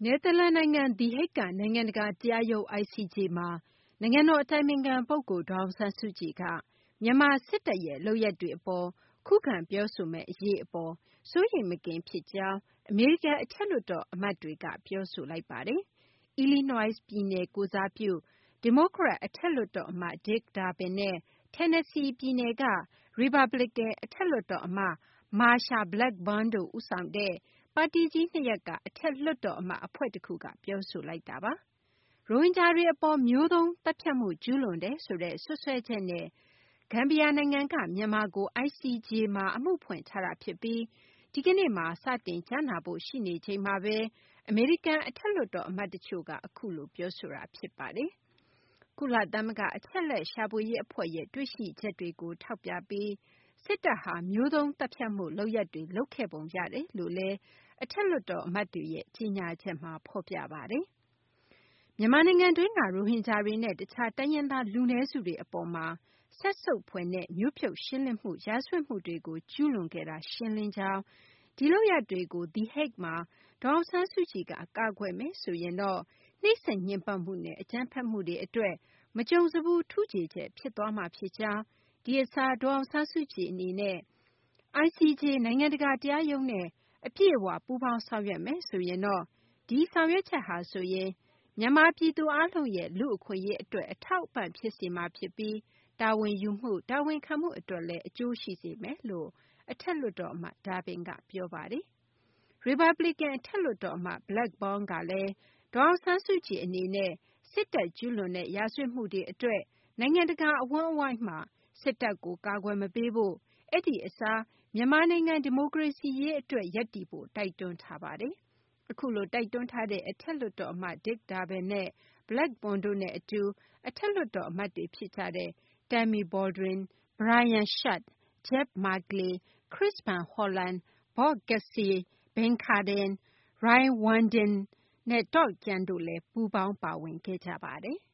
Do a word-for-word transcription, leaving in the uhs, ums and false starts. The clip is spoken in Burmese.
နယ်သာလန်နိုင်ငံ The Hague က နိုင်ငံတကာတရားရုံး I C J မှာနိုင်ငံတော်အတိုင်ပင်ခံပုဂ္ဂိုလ်ဒေါ်အောင်ဆန်းစုကြည်ကမြန်မာစစ်တပ်ရဲ့လုပ်ရပ်တွေအပေါ်ခုခံပြောဆိုမယ့်အရေးအပေါ်စိုးရိမ်မကင်းဖြစ်ကြောင်းအမေရိကန်အထက်လွှတ်တော်အမတ်တွေကပြောဆိုလိုက်ပါတယ်။ Illinois ပြည်နယ်ကိုယ်စားပြုဒီမိုကရက်အထက်လွှတ်တော်အမတ် Dick Durbin နဲ့ Tennessee ပြည်နယ်က ရီပတ်ဘလီကန်အထက်လွှတ်တော်အမတ် Marsha Blackburn တို့ဦးဆောင်တဲ့ပါတီကြီးနှစ်ရပ်ကအထက်လွှတ်တော်အမတ်အဖွဲ့တခုကပြောဆိုလိုက်တာပါ။ ရိုဟင်ဂျာတွေအပေါ်မျိုးသုဉ်းသတ်ဖြတ်မှုကျူးလွန်တယ်ဆိုတဲ့စွပ်စွဲချက်နဲ့ဂမ်ဘီယာနိုင်ငံကမြန်မာကို I C J မှာအမှုဖွင့်ထားတာဖြစ်ပြီးဒီကနေ့မှာစတင်ကြားနာဖို့ရှိနေချိန်မှာပဲအမေရိကန်အထက်လွှတ်တော်အမတ်တချို့ကအခုလိုပြောဆိုတာဖြစ်ပါတယ်။ ကုလသမဂ္ဂအချက်အလက်ရှာဖွေရေးအဖွဲ့ရဲ့တွေ့ရှိချက်တွေကိုထောက်ပြပြီးစစ်တပ်ဟာမျိုးသုဉ်းသတ်ဖြတ်မှုလုပ်ရပ်တွေလုပ်ခဲ့ပုံရတယ်လို့လည်းအထက်လွှတ်တော်အမတ်တွေရဲ့ကြေညာချက်မှာဖော်ပြပါတယ်။ မြန်မာနိုင်ငံတွင်းကရိုဟင်ဂျာတွေနဲ့တခြားတိုင်းရင်းသားလူနည်းစုတွေအပေါ်မှာစက်ဆုပ်ဖွယ်နဲ့မျိုးဖြုတ်ရှင်းလင်းမှုရာဇဝတ်မှုတွေကိုကျူးလွန်ခဲ့တာရှင်းလင်းကြောင်းဒီလုပ်ရပ်တွေကို The Hague မှာဒေါ်အောင်ဆန်းစုကြည်ကကာကွယ်မယ်ဆိုရင်တော့နှိပ်စက်ညှဉ်းပန်းမှုနဲ့အကြမ်းဖက်မှုတွေအတွက်မကြုံစဖူးထူးခြားချက်ဖြစ်သွားမှာဖြစ်ကြောင်းဒီအစားဒေါ်အောင်ဆန်းစုကြည်အနေနဲ့ I C J နိုင်ငံတကာတရားရုံးနဲ့အပြည့်အဝပူးပေါင်းဆောင်ရွက်မယ်ဆိုရင်တော့ဒီဆောင်ရွက်ချက်ဟာဆိုရင်မြန်မာပြည်သူအားလုံးရဲ့လူ့အခွင့်အရေးအတွက်အထောက်အပံ့ဖြစ်စေမှာဖြစ်ပြီးတာဝန်ယူမှုတာဝန်ခံမှုအတွက်လည်းအကျိုးရှိစေမယ်လို့အထက်လွှတ်တော်အမတ် Durbin ကပြောပါတယ်။ ရီပတ်ဘလီကန်အထက်လွှတ်တော်အမတ် Blackburn ကလည်းဒေါ်အောင်ဆန်းစုကြည်အနေနဲ့စစ်တပ်ကျူးလွန်တဲ့ရာဇဝတ်မှုတွေအတွက်နိုင်ငံတကာအဝန်းအဝိုင်းမှာစစ်တပ်ကိုကာကွယ်မပေးဖို့အဲဒီအစားမြန်မာနိုင်ငံဒီမိုကရေစီရေးအတွက်ရပ်တည်ဖို့တိုက်တွန်းထားပါတယ်။ အခုလိုတိုက်တွန်းထားတဲ့အထက်လွှတ်တော်အမတ် Dick Durbin နဲ့ Blackburn တို့နဲ့အတူအထက်လွှတ်တော်အမတ်တွေဖြစ်ကြတဲ့ Tammy Baldwin, Brian Schatz, Jeff Merkley, Chris Van Hollen, Bob Casey, Ben Cardin, Ray Wandin နဲ့ Todd Young တို့လည်းပူးပေါင်းပါဝင်ခဲ့ကြပါတယ်။